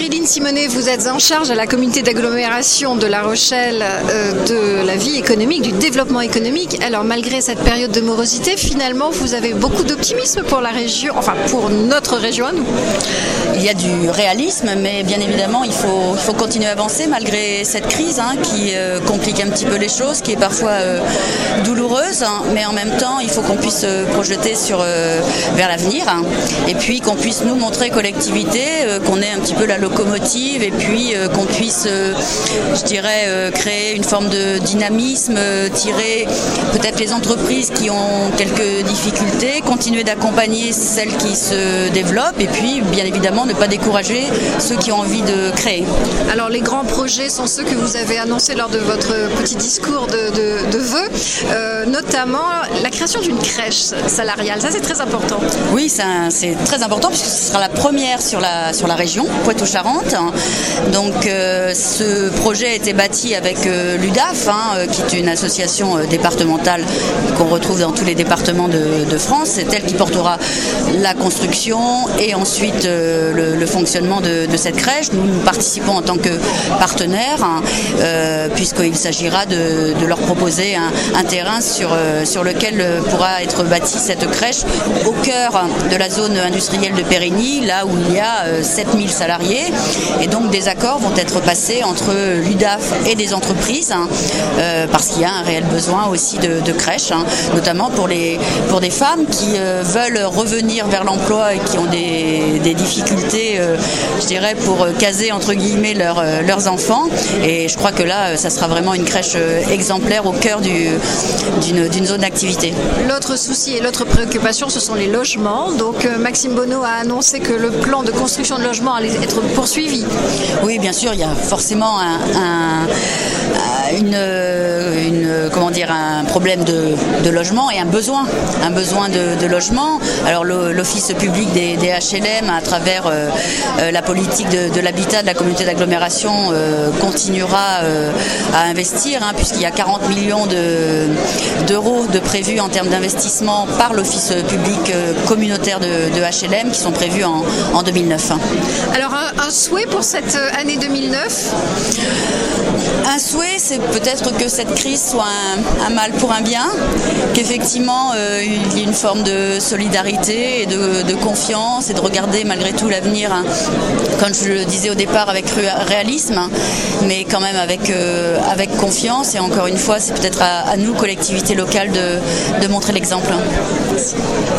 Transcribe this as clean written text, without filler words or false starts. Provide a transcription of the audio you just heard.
Marilyn Simonet, vous êtes en charge à la communauté d'agglomération de La Rochelle de la vie économique, du développement économique. Alors malgré cette période de morosité, finalement vous avez beaucoup d'optimisme pour la région, enfin pour notre région à nous. Il y a du réalisme, mais bien évidemment il faut continuer à avancer malgré cette crise qui complique un petit peu les choses, qui est parfois douloureuse, mais en même temps il faut qu'on puisse se projeter vers l'avenir, et puis qu'on puisse nous montrer collectivité qu'on est un petit peu la locomotive, et puis qu'on puisse, je dirais, créer une forme de dynamisme, tirer peut-être les entreprises qui ont quelques difficultés, continuer d'accompagner celles qui se développent, et puis bien évidemment ne pas décourager ceux qui ont envie de créer. Alors les grands projets sont ceux que vous avez annoncés lors de votre petit discours de vœux, notamment la création d'une crèche salariale. Ça c'est très important. Oui, c'est très important puisque ce sera la première sur la région, Poitou-Charentes. Donc ce projet a été bâti avec l'UDAF, qui est une association départementale qu'on retrouve dans tous les départements de France. C'est elle qui portera la construction et ensuite le fonctionnement de cette crèche. Nous participons en tant que partenaires, puisqu'il s'agira de leur proposer un terrain sur lequel pourra être bâtie cette crèche au cœur de la zone industrielle de Périgny, là où il y a 7000 salariés, et donc des accords vont être passés entre l'UDAF et des entreprises, parce qu'il y a un réel besoin aussi de crèches, notamment pour des femmes qui veulent revenir vers l'emploi et qui ont des difficultés, je dirais, pour caser entre guillemets leurs enfants, et je crois que là ça sera vraiment une crèche exemplaire au cœur d'une zone d'activité. L'autre souci et l'autre préoccupation, ce sont les logements. Donc Maxime Bonneau a annoncé que le plan de construction de logements allait être poursuivi. Oui, bien sûr, il y a forcément un problème de logement et un besoin de logement. Alors l'office public des HLM, à travers la politique de l'habitat de la communauté d'agglomération, continuera à investir, puisqu'il y a 40 millions d'euros de prévus en termes d'investissement par l'office public communautaire de HLM qui sont prévus en 2009. Alors un souhait pour cette année 2009 ? Un souhait, c'est peut-être que cette crise soit un mal pour un bien, qu'effectivement il y ait une forme de solidarité et de confiance, et de regarder malgré tout l'avenir, comme je le disais au départ, avec réalisme, mais quand même avec confiance. Et encore une fois, c'est peut-être à nous, collectivités locales, de montrer l'exemple. Merci.